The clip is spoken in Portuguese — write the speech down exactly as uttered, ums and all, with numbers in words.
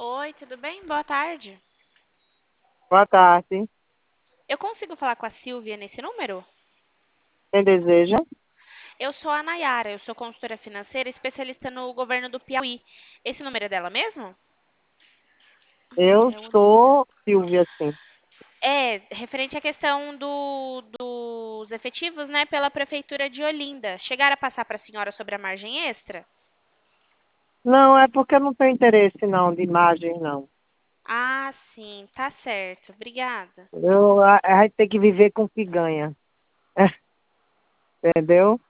Oi, tudo bem? Boa tarde. Boa tarde. Eu consigo falar com a Silvia nesse número? Quem deseja? Eu sou a Nayara, eu sou consultora financeira especialista no governo do Piauí. Esse número é dela mesmo? Não, Eu é o número. sou Silvia, sim. É, referente à questão do- dos efetivos, né, pela Prefeitura de Olinda. Chegaram a passar para a senhora sobre a margem extra? Não, é porque eu não tenho interesse, não, de imagem, não. Ah, sim, tá certo. Obrigada. Eu, a, a gente tem que viver com o que ganha, entendeu?